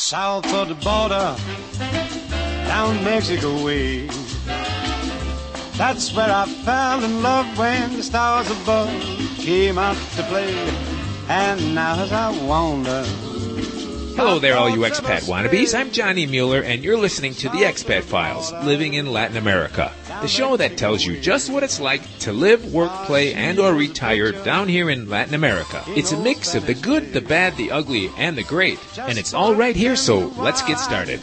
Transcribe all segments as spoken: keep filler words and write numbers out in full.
south of the border, down Mexico way. That's where I fell in love when the stars above came out to play. And now as I wander... Hello there, all you expat wannabes. I'm Johnny Mueller, and you're listening to The Expat Files, Living in Latin America, the show that tells you just what it's like to live, work, play, and or retire down here in Latin America. It's a mix of the good, the bad, the ugly, and the great, and it's all right here, so let's get started.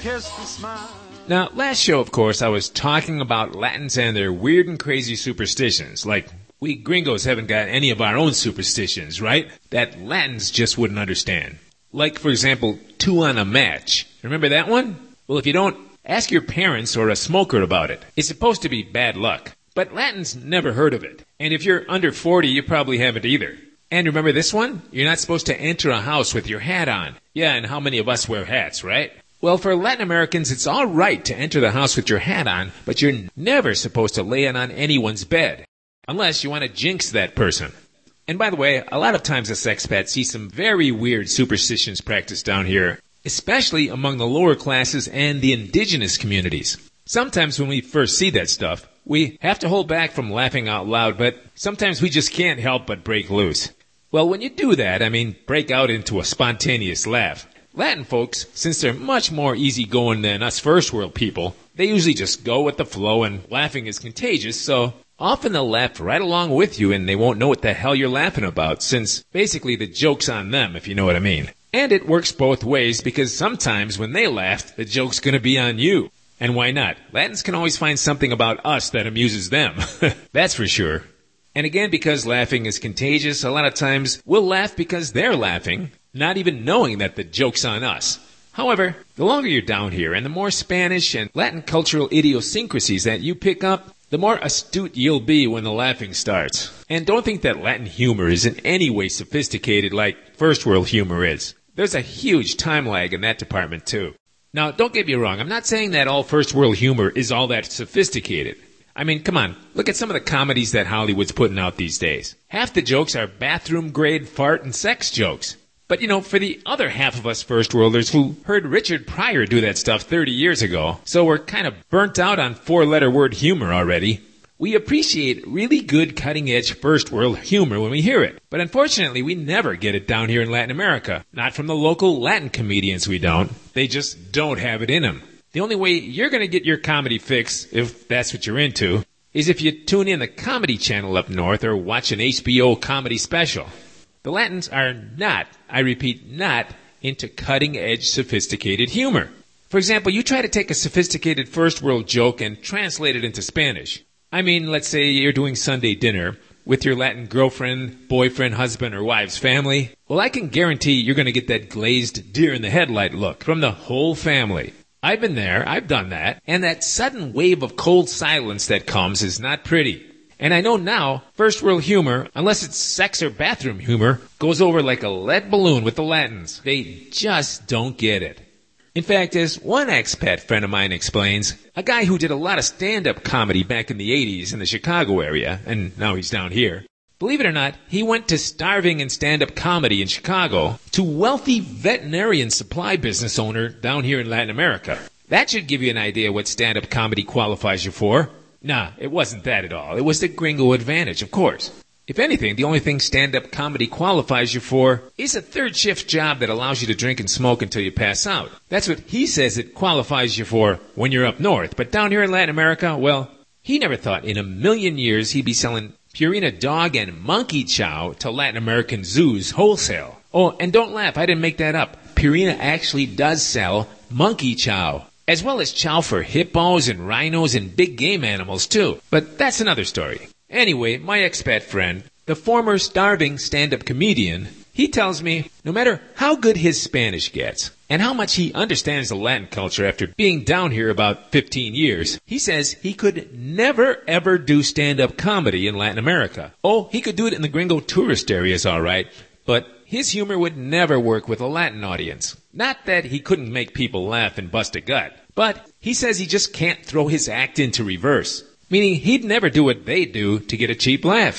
Now, last show, of course, I was talking about Latins and their weird and crazy superstitions, like we gringos haven't got any of our own superstitions, right? That Latins just wouldn't understand. Like, for example, two on a match. Remember that one? Well, if you don't, ask your parents or a smoker about it. It's supposed to be bad luck. But Latins never heard of it. And if you're under forty, you probably haven't either. And remember this one? You're not supposed to enter a house with your hat on. Yeah, and how many of us wear hats, right? Well, for Latin Americans, it's all right to enter the house with your hat on, but you're never supposed to lay it on anyone's bed. Unless you want to jinx that person. And by the way, a lot of times us expats see some very weird superstitions practiced down here, especially among the lower classes and the indigenous communities. Sometimes when we first see that stuff, we have to hold back from laughing out loud, but sometimes we just can't help but break loose. Well, when you do that, I mean, break out into a spontaneous laugh. Latin folks, since they're much more easygoing than us first world people, they usually just go with the flow, and laughing is contagious, so often they'll laugh right along with you and they won't know what the hell you're laughing about, since basically the joke's on them, if you know what I mean. And it works both ways, because sometimes when they laugh, the joke's gonna be on you. And why not? Latins can always find something about us that amuses them. That's for sure. And again, because laughing is contagious, a lot of times we'll laugh because they're laughing, not even knowing that the joke's on us. However, the longer you're down here and the more Spanish and Latin cultural idiosyncrasies that you pick up, the more astute you'll be when the laughing starts. And don't think that Latin humor is in any way sophisticated like first world humor is. There's a huge time lag in that department too. Now, don't get me wrong, I'm not saying that all first world humor is all that sophisticated. I mean, come on, look at some of the comedies that Hollywood's putting out these days. Half the jokes are bathroom grade fart and sex jokes. But, you know, for the other half of us first worlders who heard Richard Pryor do that stuff thirty years ago, so we're kind of burnt out on four-letter word humor already, we appreciate really good cutting-edge first world humor when we hear it. But unfortunately, we never get it down here in Latin America. Not from the local Latin comedians, we don't. They just don't have it in them. The only way you're going to get your comedy fix, if that's what you're into, is if you tune in the Comedy Channel up north or watch an H B O comedy special. The Latins are not, I repeat, not into cutting-edge sophisticated humor. For example, you try to take a sophisticated first-world joke and translate it into Spanish. I mean, let's say you're doing Sunday dinner with your Latin girlfriend, boyfriend, husband, or wife's family. Well, I can guarantee you're going to get that glazed deer-in-the-headlight look from the whole family. I've been there, I've done that, and that sudden wave of cold silence that comes is not pretty. And I know now, first world humor, unless it's sex or bathroom humor, goes over like a lead balloon with the Latins. They just don't get it. In fact, as one expat friend of mine explains, a guy who did a lot of stand-up comedy back in the eighties in the Chicago area, and now he's down here, believe it or not, he went to starving and stand-up comedy in Chicago to wealthy veterinarian supply business owner down here in Latin America. That should give you an idea what stand-up comedy qualifies you for. Nah, it wasn't that at all. It was the gringo advantage, of course. If anything, the only thing stand-up comedy qualifies you for is a third shift job that allows you to drink and smoke until you pass out. That's what he says it qualifies you for when you're up north. But down here in Latin America, well, he never thought in a million years he'd be selling Purina dog and monkey chow to Latin American zoos wholesale. Oh, and don't laugh, I didn't make that up. Purina actually does sell monkey chow, as well as chow for hippos and rhinos and big game animals too. But that's another story. Anyway, my expat friend, the former starving stand-up comedian, he tells me no matter how good his Spanish gets and how much he understands the Latin culture after being down here about fifteen years, he says he could never ever do stand-up comedy in Latin America. Oh, he could do it in the gringo tourist areas all right, but his humor would never work with a Latin audience. Not that he couldn't make people laugh and bust a gut, but he says he just can't throw his act into reverse. Meaning he'd never do what they do to get a cheap laugh.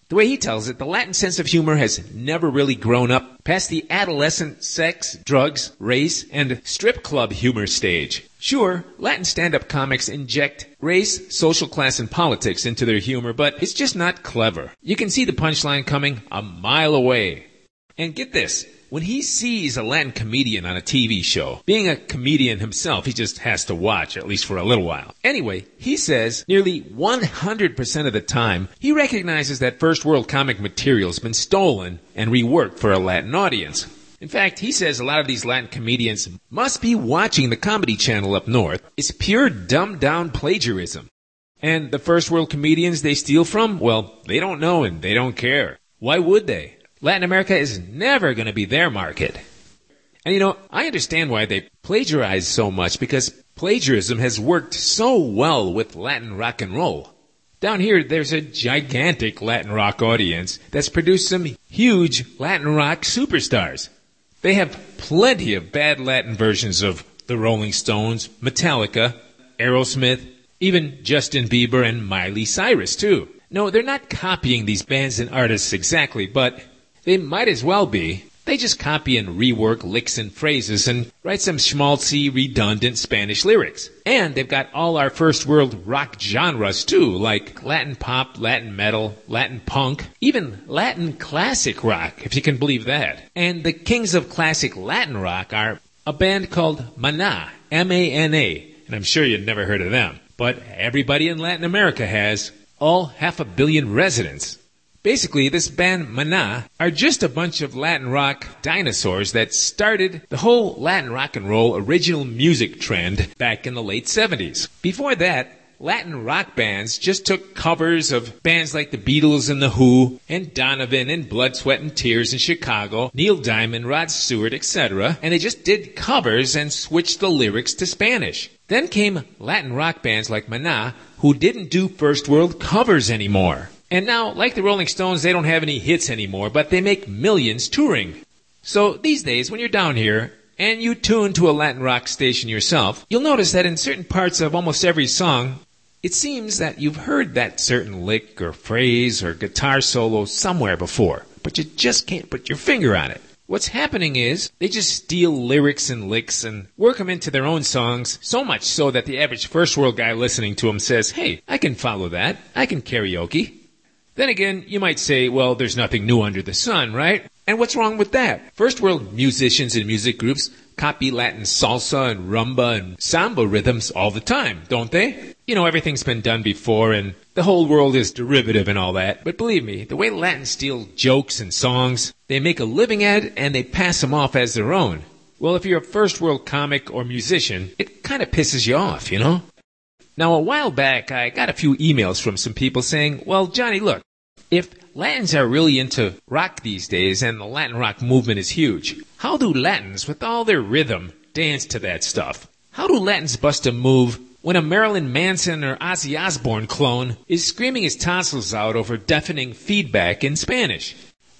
The way he tells it, the Latin sense of humor has never really grown up past the adolescent sex, drugs, race, and strip club humor stage. Sure, Latin stand-up comics inject race, social class, and politics into their humor, but it's just not clever. You can see the punchline coming a mile away. And get this, when he sees a Latin comedian on a T V show, being a comedian himself, he just has to watch, at least for a little while. Anyway, he says nearly one hundred percent of the time, he recognizes that first world comic material has been stolen and reworked for a Latin audience. In fact, he says a lot of these Latin comedians must be watching the Comedy Channel up north. It's pure dumbed-down plagiarism. And the first world comedians they steal from, well, they don't know and they don't care. Why would they? Latin America is never going to be their market. And you know, I understand why they plagiarize so much, because plagiarism has worked so well with Latin rock and roll. Down here, there's a gigantic Latin rock audience that's produced some huge Latin rock superstars. They have plenty of bad Latin versions of the Rolling Stones, Metallica, Aerosmith, even Justin Bieber and Miley Cyrus, too. No, they're not copying these bands and artists exactly, but they might as well be. They just copy and rework licks and phrases and write some schmaltzy, redundant Spanish lyrics. And they've got all our first world rock genres too, like Latin pop, Latin metal, Latin punk, even Latin classic rock, if you can believe that. And the kings of classic Latin rock are a band called Maná, M A N A, and I'm sure you've never heard of them. But everybody in Latin America has, all half a billion residents. Basically, this band Maná are just a bunch of Latin rock dinosaurs that started the whole Latin rock and roll original music trend back in the late seventies. Before that, Latin rock bands just took covers of bands like the Beatles and the Who, and Donovan and Blood, Sweat and Tears in Chicago, Neil Diamond, Rod Stewart, et cetera, and they just did covers and switched the lyrics to Spanish. Then came Latin rock bands like Maná, who didn't do first world covers anymore. And now, like the Rolling Stones, they don't have any hits anymore, but they make millions touring. So these days, when you're down here and you tune to a Latin rock station yourself, you'll notice that in certain parts of almost every song, it seems that you've heard that certain lick or phrase or guitar solo somewhere before, but you just can't put your finger on it. What's happening is they just steal lyrics and licks and work them into their own songs, so much so that the average first world guy listening to them says, hey, I can follow that. I can karaoke. Then again, you might say, well, there's nothing new under the sun, right? And what's wrong with that? First world musicians and music groups copy Latin salsa and rumba and samba rhythms all the time, don't they? You know, everything's been done before and the whole world is derivative and all that. But believe me, the way Latins steal jokes and songs, they make a living at it and they pass them off as their own. Well, if you're a first world comic or musician, it kind of pisses you off, you know? Now, a while back, I got a few emails from some people saying, well, Johnny, look, if Latins are really into rock these days and the Latin rock movement is huge, how do Latins, with all their rhythm, dance to that stuff? How do Latins bust a move when a Marilyn Manson or Ozzy Osbourne clone is screaming his tonsils out over deafening feedback in Spanish?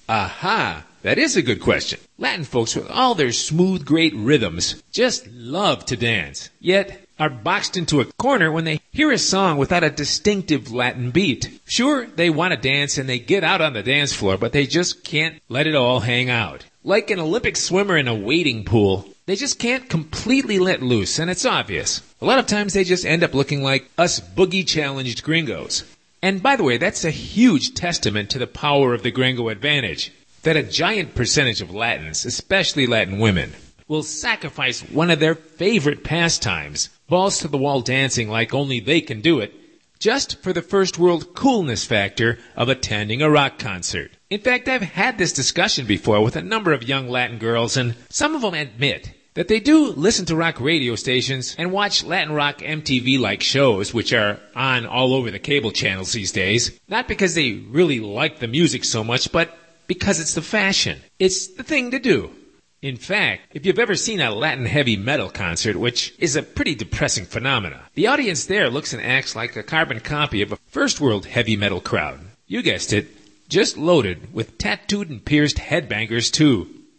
Aha! That is a good question. Latin folks, with all their smooth, great rhythms, just love to dance, yet are boxed into a corner when they hear a song without a distinctive Latin beat. Sure, they want to dance and they get out on the dance floor, but they just can't let it all hang out. Like an Olympic swimmer in a wading pool, they just can't completely let loose, and it's obvious. A lot of times they just end up looking like us boogie-challenged gringos. And by the way, that's a huge testament to the power of the gringo advantage, that a giant percentage of Latins, especially Latin women, will sacrifice one of their favorite pastimes, balls-to-the-wall dancing like only they can do it, just for the first world coolness factor of attending a rock concert. In fact, I've had this discussion before with a number of young Latin girls, and some of them admit that they do listen to rock radio stations and watch Latin rock M T V-like shows, which are on all over the cable channels these days, not because they really like the music so much, but because it's the fashion. It's the thing to do. In fact, if you've ever seen a Latin heavy metal concert, which is a pretty depressing phenomenon, the audience there looks and acts like a carbon copy of a first world heavy metal crowd. You guessed it, just loaded with tattooed and pierced headbangers too.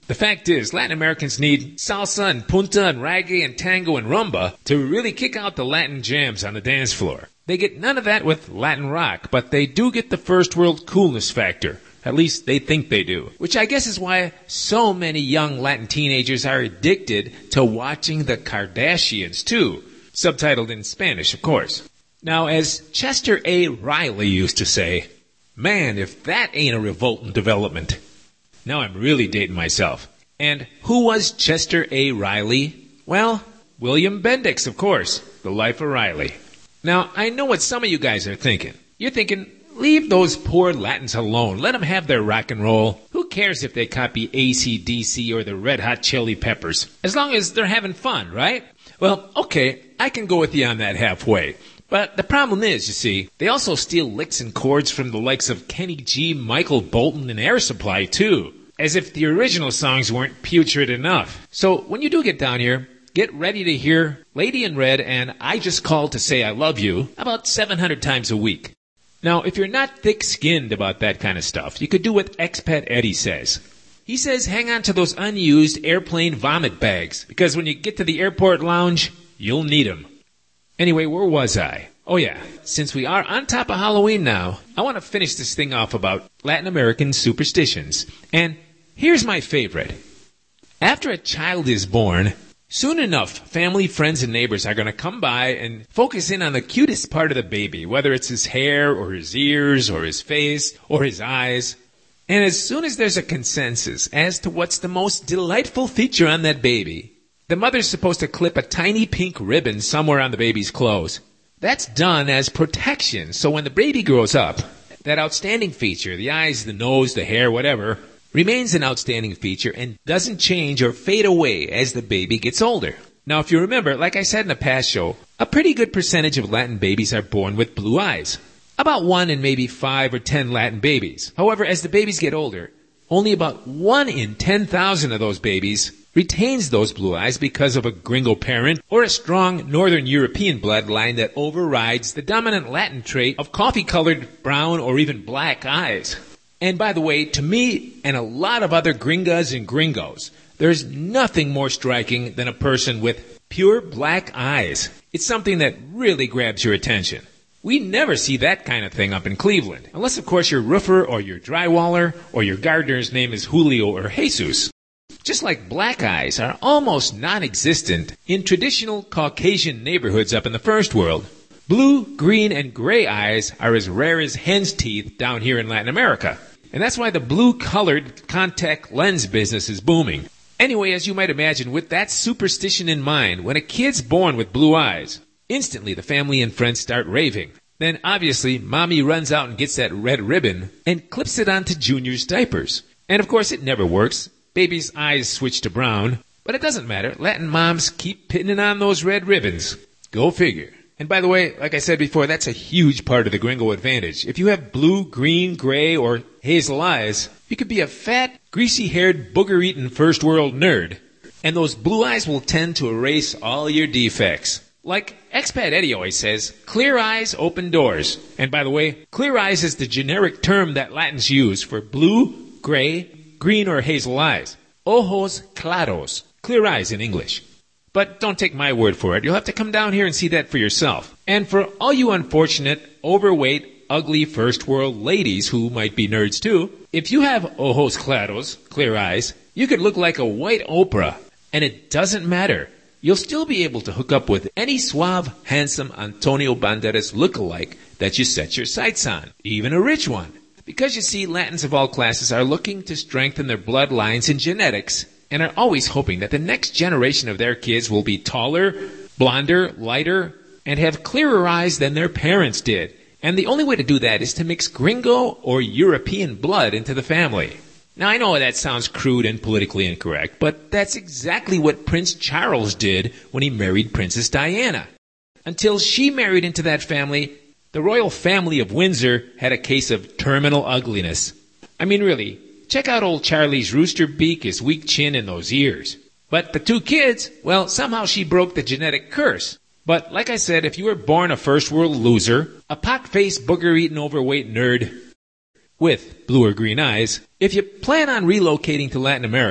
The fact is, Latin Americans need salsa and punta and reggae and tango and rumba to really kick out the Latin jams on the dance floor. They get none of that with Latin rock, but they do get the first world coolness factor. At least they think they do. Which I guess is why so many young Latin teenagers are addicted to watching the Kardashians too. Subtitled in Spanish, of course. Now, as Chester A. Riley used to say, man, if that ain't a revolting development. Now I'm really dating myself. And who was Chester A. Riley? Well, William Bendix, of course. The Life of Riley. Now, I know what some of you guys are thinking. You're thinking, leave those poor Latins alone. Let them have their rock and roll. Who cares if they copy A C D C or the Red Hot Chili Peppers? As long as they're having fun, right? Well, okay, I can go with you on that halfway. But the problem is, you see, they also steal licks and chords from the likes of Kenny G, Michael Bolton, and Air Supply, too. As if the original songs weren't putrid enough. So when you do get down here, get ready to hear Lady in Red and I Just Called to Say I Love You about seven hundred times a week. Now, if you're not thick-skinned about that kind of stuff, you could do what Expat Eddie says. He says hang on to those unused airplane vomit bags, because when you get to the airport lounge, you'll need them. Anyway, where was I? Oh yeah, since we are on top of Halloween now, I want to finish this thing off about Latin American superstitions. And here's my favorite. After a child is born, soon enough, family, friends, and neighbors are going to come by and focus in on the cutest part of the baby, whether it's his hair or his ears or his face or his eyes. And as soon as there's a consensus as to what's the most delightful feature on that baby, the mother's supposed to clip a tiny pink ribbon somewhere on the baby's clothes. That's done as protection, so when the baby grows up, that outstanding feature, the eyes, the nose, the hair, whatever, remains an outstanding feature and doesn't change or fade away as the baby gets older. Now, if you remember, like I said in a past show, a pretty good percentage of Latin babies are born with blue eyes. About one in maybe five or ten Latin babies. However, as the babies get older, only about one in ten thousand of those babies retains those blue eyes because of a gringo parent or a strong Northern European bloodline that overrides the dominant Latin trait of coffee-colored brown or even black eyes. And by the way, to me and a lot of other gringas and gringos, there's nothing more striking than a person with pure black eyes. It's something that really grabs your attention. We never see that kind of thing up in Cleveland, unless of course your roofer or your drywaller or your gardener's name is Julio or Jesus. Just like black eyes are almost non-existent in traditional Caucasian neighborhoods up in the first world, blue, green, and gray eyes are as rare as hen's teeth down here in Latin America. And that's why the blue-colored contact lens business is booming. Anyway, as you might imagine, with that superstition in mind, when a kid's born with blue eyes, instantly the family and friends start raving. Then, obviously, mommy runs out and gets that red ribbon and clips it onto Junior's diapers. And, of course, it never works. Baby's eyes switch to brown. But it doesn't matter. Latin moms keep pinning on those red ribbons. Go figure. And by the way, like I said before, that's a huge part of the gringo advantage. If you have blue, green, gray, or hazel eyes, you could be a fat, greasy-haired, booger-eating first-world nerd. And those blue eyes will tend to erase all your defects. Like Expat Eddie always says, clear eyes open doors. And by the way, clear eyes is the generic term that Latins use for blue, gray, green, or hazel eyes. Ojos claros. Clear eyes in English. But don't take my word for it. You'll have to come down here and see that for yourself. And for all you unfortunate, overweight, ugly first world ladies who might be nerds too, if you have ojos claros, clear eyes, you could look like a white Oprah. And it doesn't matter. You'll still be able to hook up with any suave, handsome Antonio Banderas lookalike that you set your sights on, even a rich one. Because you see, Latins of all classes are looking to strengthen their bloodlines and genetics and are always hoping that the next generation of their kids will be taller, blonder, lighter, and have clearer eyes than their parents did. And the only way to do that is to mix gringo or European blood into the family. Now, I know that sounds crude and politically incorrect, but that's exactly what Prince Charles did when he married Princess Diana. Until she married into that family, the royal family of Windsor had a case of terminal ugliness. I mean, really, check out old Charlie's rooster beak, his weak chin, and those ears. But the two kids, well, somehow she broke the genetic curse. But like I said, if you were born a first-world loser, a pot-faced, booger-eating, overweight nerd with blue or green eyes, if you plan on relocating to Latin America,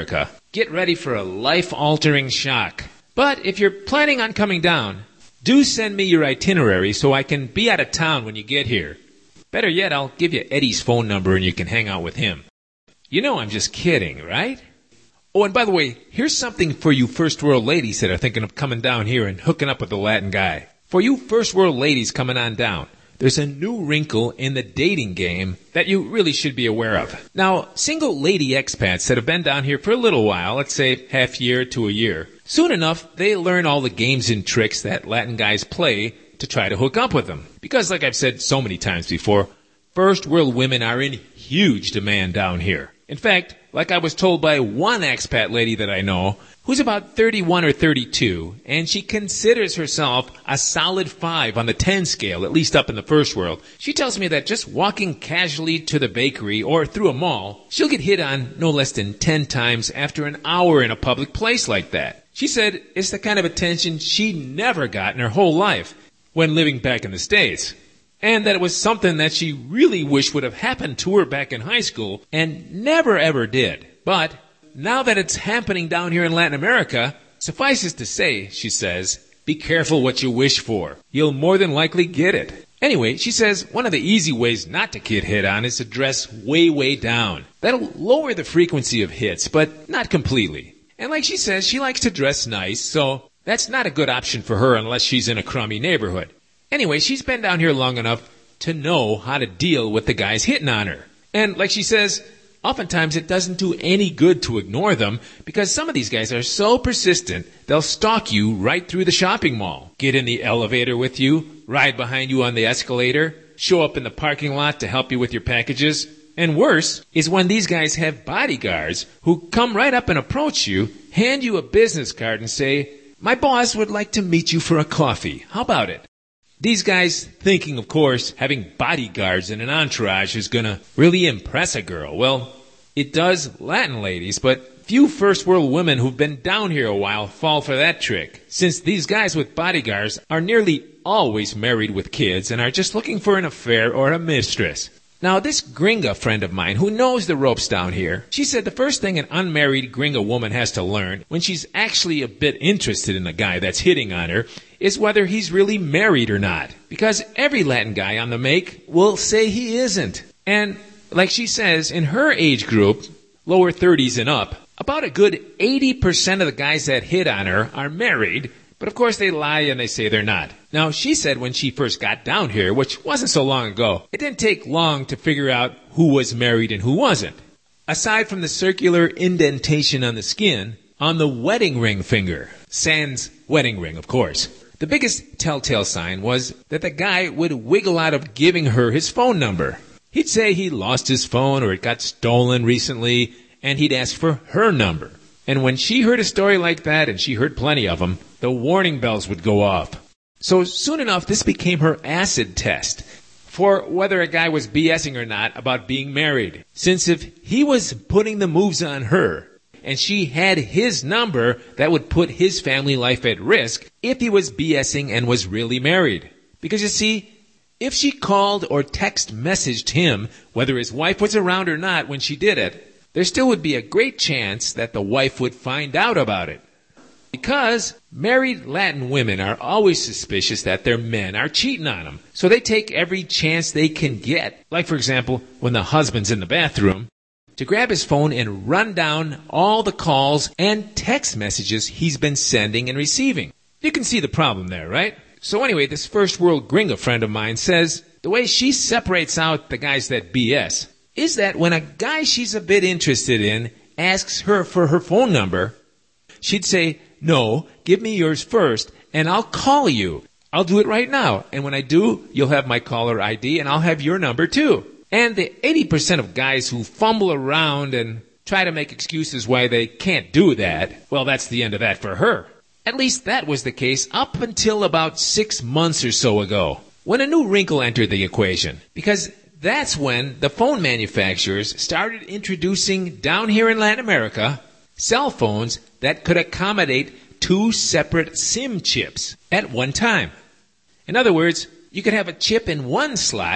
get ready for a life-altering shock. But if you're planning on coming down, do send me your itinerary so I can be out of town when you get here. Better yet, I'll give you Eddie's phone number and you can hang out with him. You know I'm just kidding, right? Oh, and by the way, here's something for you first world ladies that are thinking of coming down here and hooking up with a Latin guy. For you first world ladies coming on down, there's a new wrinkle in the dating game that you really should be aware of. Now, single lady expats that have been down here for a little while, let's say half year to a year, soon enough, they learn all the games and tricks that Latin guys play to try to hook up with them. Because like I've said so many times before, first world women are in huge demand down here. In fact, like I was told by one expat lady that I know, who's about thirty-one or thirty-two, and she considers herself a solid five on the ten scale, at least up in the first world. She tells me that just walking casually to the bakery or through a mall, she'll get hit on no less than ten times after an hour in a public place like that. She said it's the kind of attention she never got in her whole life when living back in the States. And that it was something that she really wished would have happened to her back in high school and never ever did. But now that it's happening down here in Latin America, suffices to say, she says, be careful what you wish for. You'll more than likely get it. Anyway, she says one of the easy ways not to get hit on is to dress way, way down. That'll lower the frequency of hits, but not completely. And like she says, she likes to dress nice, so that's not a good option for her unless she's in a crummy neighborhood. Anyway, she's been down here long enough to know how to deal with the guys hitting on her. And like she says, oftentimes it doesn't do any good to ignore them because some of these guys are so persistent, they'll stalk you right through the shopping mall, get in the elevator with you, ride behind you on the escalator, show up in the parking lot to help you with your packages. And worse is when these guys have bodyguards who come right up and approach you, hand you a business card and say, my boss would like to meet you for a coffee. How about it? These guys thinking, of course, having bodyguards and an entourage is going to really impress a girl. Well, it does Latin ladies, but few first world women who've been down here a while fall for that trick, since these guys with bodyguards are nearly always married with kids and are just looking for an affair or a mistress. Now, this gringa friend of mine who knows the ropes down here, she said the first thing an unmarried gringa woman has to learn when she's actually a bit interested in a guy that's hitting on her is whether he's really married or not. Because every Latin guy on the make will say he isn't. And like she says, in her age group, lower thirties and up, about a good eighty percent of the guys that hit on her are married, but of course they lie and they say they're not. Now, she said when she first got down here, which wasn't so long ago, it didn't take long to figure out who was married and who wasn't. Aside from the circular indentation on the skin, on the wedding ring finger, sans wedding ring, of course. The biggest telltale sign was that the guy would wiggle out of giving her his phone number. He'd say he lost his phone or it got stolen recently, and he'd ask for her number. And when she heard a story like that, and she heard plenty of them, the warning bells would go off. So soon enough, this became her acid test for whether a guy was BSing or not about being married. Since if he was putting the moves on her, and she had his number, that would put his family life at risk if he was BSing and was really married. Because you see, if she called or text messaged him, whether his wife was around or not when she did it, there still would be a great chance that the wife would find out about it. Because married Latin women are always suspicious that their men are cheating on them. So they take every chance they can get, like for example, when the husband's in the bathroom, to grab his phone and run down all the calls and text messages he's been sending and receiving. You can see the problem there, right? So anyway, this first world gringa friend of mine says the way she separates out the guys that B S is that when a guy she's a bit interested in asks her for her phone number, she'd say, no, give me yours first, and I'll call you. I'll do it right now. And when I do, you'll have my caller I D, and I'll have your number too. And the eighty percent of guys who fumble around and try to make excuses why they can't do that, well, that's the end of that for her. At least that was the case up until about six months or so ago, when a new wrinkle entered the equation. Because that's when the phone manufacturers started introducing, down here in Latin America, cell phones that could accommodate two separate SIM chips at one time. In other words, you could have a chip in one slot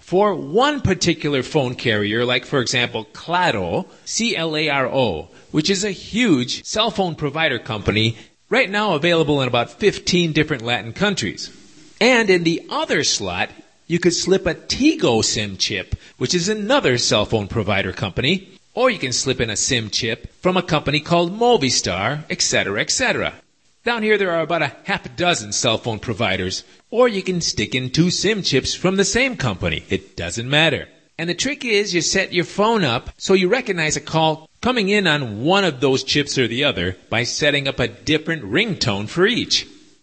for one particular phone carrier, like, for example, Claro, C L A R O, which is a huge cell phone provider company right now available in about fifteen different Latin countries. And in the other slot, you could slip a Tigo SIM chip, which is another cell phone provider company, or you can slip in a SIM chip from a company called Movistar, et cetera, et cetera. Down here there are about a half a dozen cell phone providers, or you can stick in two SIM chips from the same company. It doesn't matter. And the trick is you set your phone up so you recognize a call coming in on one of those chips or the other by setting up a different ringtone for each.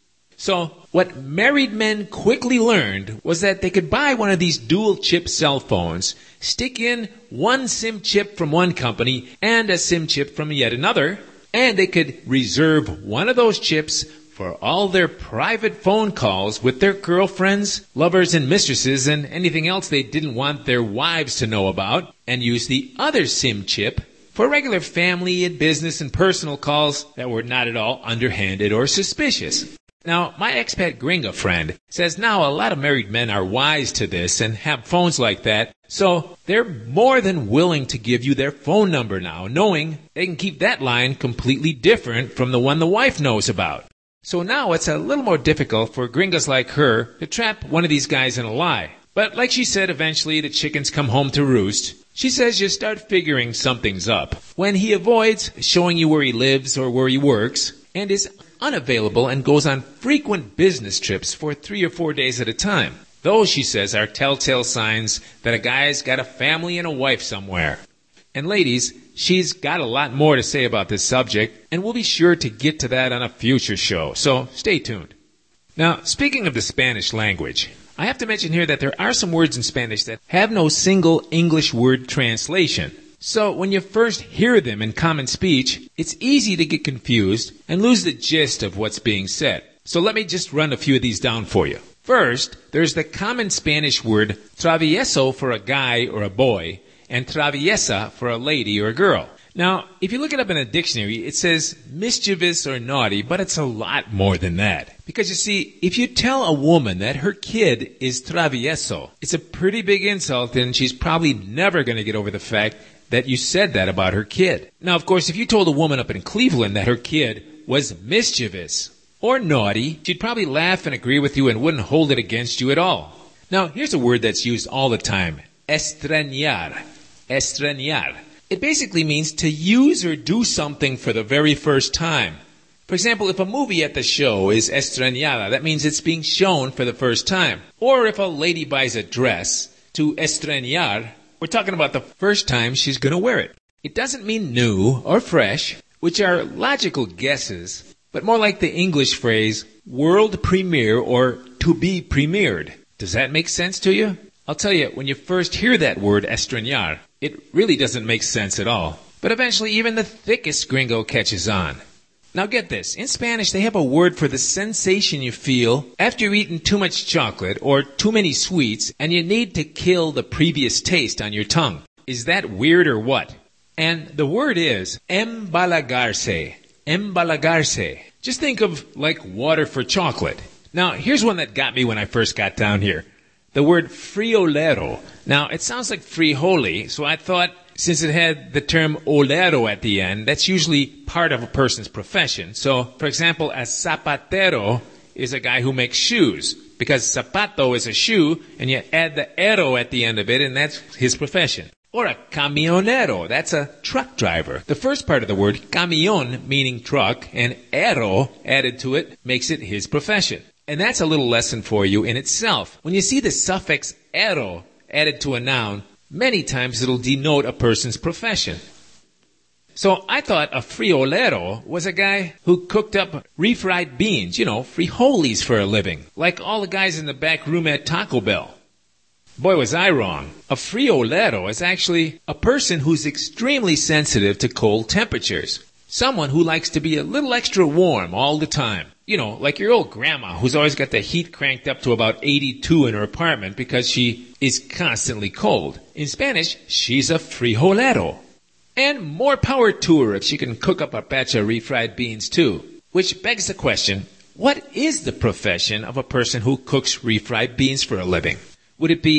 So what married men quickly learned was that they could buy one of these dual chip cell phones, stick in one SIM chip from one company and a SIM chip from yet another, and they could reserve one of those chips for all their private phone calls with their girlfriends, lovers, and mistresses, and anything else they didn't want their wives to know about, and use the other SIM chip for regular family and business and personal calls that were not at all underhanded or suspicious. Now, my expat gringo friend says now a lot of married men are wise to this and have phones like that, so they're more than willing to give you their phone number now, knowing they can keep that line completely different from the one the wife knows about. So now it's a little more difficult for gringos like her to trap one of these guys in a lie. But like she said, eventually the chickens come home to roost. She says you start figuring something's up when he avoids showing you where he lives or where he works and is unavailable and goes on frequent business trips for three or four days at a time. Those, she says, are telltale signs that a guy's got a family and a wife somewhere. And ladies, she's got a lot more to say about this subject, and we'll be sure to get to that on a future show, so stay tuned. Now, speaking of the Spanish language, I have to mention here that there are some words in Spanish that have no single English word translation. So when you first hear them in common speech, it's easy to get confused and lose the gist of what's being said. So let me just run a few of these down for you. First, there's the common Spanish word travieso for a guy or a boy, and traviesa for a lady or a girl. Now, if you look it up in a dictionary, it says mischievous or naughty, but it's a lot more than that. Because you see, if you tell a woman that her kid is travieso, it's a pretty big insult, and she's probably never going to get over the fact that you said that about her kid. Now, of course, if you told a woman up in Cleveland that her kid was mischievous or naughty, she'd probably laugh and agree with you and wouldn't hold it against you at all. Now, here's a word that's used all the time. Estreñar. Estreñar. It basically means to use or do something for the very first time. For example, if a movie at the show is estreñada, that means it's being shown for the first time. Or if a lady buys a dress, to estreñar, we're talking about the first time she's going to wear it. It doesn't mean new or fresh, which are logical guesses, but more like the English phrase, world premiere or to be premiered. Does that make sense to you? I'll tell you, when you first hear that word estreñar, it really doesn't make sense at all. But eventually even the thickest gringo catches on. Now get this, in Spanish they have a word for the sensation you feel after you've eaten too much chocolate or too many sweets and you need to kill the previous taste on your tongue. Is that weird or what? And the word is embalagarse. Embalagarse. Just think of like water for chocolate. Now here's one that got me when I first got down here. The word friolero. Now it sounds like frijoli, so I thought since it had the term olero at the end, that's usually part of a person's profession. So, for example, a zapatero is a guy who makes shoes, because zapato is a shoe, and you add the ero at the end of it, and that's his profession. Or a camionero, that's a truck driver. The first part of the word, camion, meaning truck, and ero added to it makes it his profession. And that's a little lesson for you in itself. When you see the suffix ero added to a noun, many times it'll denote a person's profession. So I thought a friolero was a guy who cooked up refried beans, you know, frijoles for a living, like all the guys in the back room at Taco Bell. Boy, was I wrong. A friolero is actually a person who's extremely sensitive to cold temperatures. Someone who likes to be a little extra warm all the time. You know, like your old grandma who's always got the heat cranked up to about eighty-two in her apartment because she is constantly cold. In Spanish, she's a frijolero. And more power to her if she can cook up a batch of refried beans too. Which begs the question, what is the profession of a person who cooks refried beans for a living? Would it be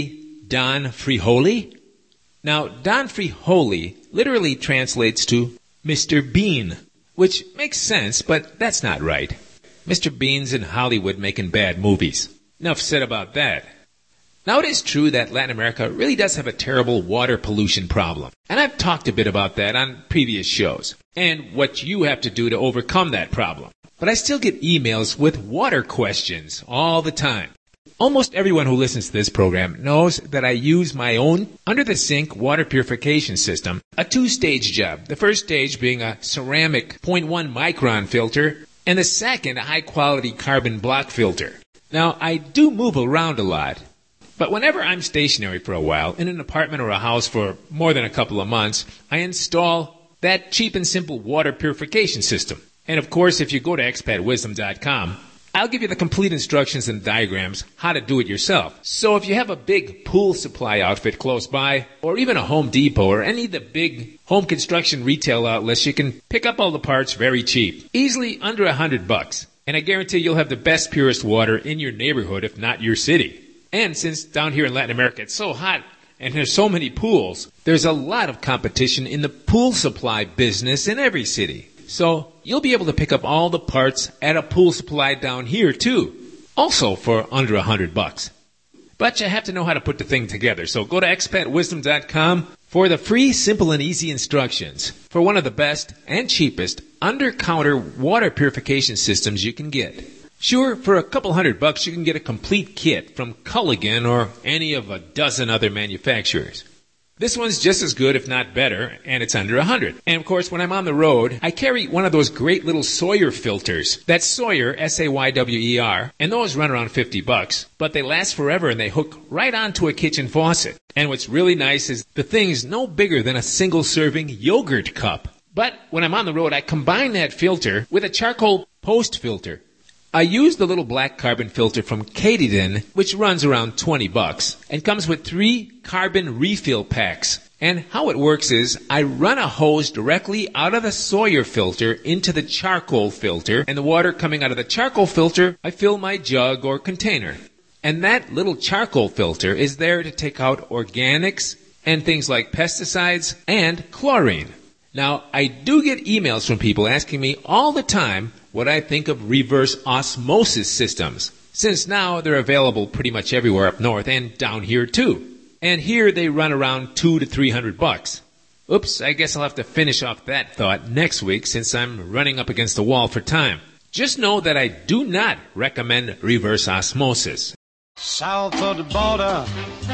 Don Frijoli? Now, Don Frijoli literally translates to Mister Bean, which makes sense, but that's not right. Mister Bean's in Hollywood making bad movies. Enough said about that. Now, it is true that Latin America really does have a terrible water pollution problem. And I've talked a bit about that on previous shows, and what you have to do to overcome that problem. But I still get emails with water questions all the time. Almost everyone who listens to this program knows that I use my own under-the-sink water purification system, a two-stage job. The first stage being a ceramic zero point one micron filter, and the second a high-quality carbon block filter. Now, I do move around a lot, but whenever I'm stationary for a while, in an apartment or a house for more than a couple of months, I install that cheap and simple water purification system. And of course, if you go to expat wisdom dot com, I'll give you the complete instructions and diagrams how to do it yourself. So if you have a big pool supply outfit close by, or even a Home Depot or any of the big home construction retail outlets, you can pick up all the parts very cheap. Easily under a hundred bucks. And I guarantee you'll have the best, purest water in your neighborhood, if not your city. And since down here in Latin America it's so hot and there's so many pools, there's a lot of competition in the pool supply business in every city. So you'll be able to pick up all the parts at a pool supply down here too, also for under a hundred bucks. But you have to know how to put the thing together, so go to expat wisdom dot com for the free, simple, and easy instructions for one of the best and cheapest under-counter water purification systems you can get. Sure, for a couple hundred bucks you can get a complete kit from Culligan or any of a dozen other manufacturers. This one's just as good, if not better, and it's under a hundred. And of course, when I'm on the road, I carry one of those great little Sawyer filters. That's Sawyer, S A Y W E R, and those run around fifty bucks. But they last forever and they hook right onto a kitchen faucet. And what's really nice is the thing's no bigger than a single-serving yogurt cup. But when I'm on the road, I combine that filter with a charcoal post filter. I use the little black carbon filter from Katydyn, which runs around twenty bucks, and comes with three carbon refill packs. And how it works is, I run a hose directly out of the Sawyer filter into the charcoal filter, and the water coming out of the charcoal filter, I fill my jug or container. And that little charcoal filter is there to take out organics and things like pesticides and chlorine. Now, I do get emails from people asking me all the time what I think of reverse osmosis systems, since now they're available pretty much everywhere up north and down here too. And here they run around two to three hundred bucks. Oops, I guess I'll have to finish off that thought next week since I'm running up against the wall for time. Just know that I do not recommend reverse osmosis. South of the border,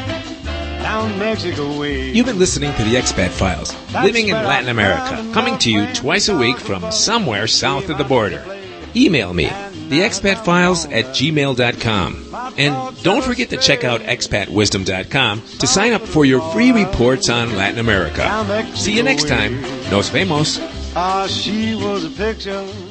down Mexico way. You've been listening to the Expat Files, living in Latin America, coming to you twice a week from somewhere south of the border. Email me, the expat files at gmail dot com. And don't forget to check out expat wisdom dot com to sign up for your free reports on Latin America. See you next time. Nos vemos. Ah, she was a picture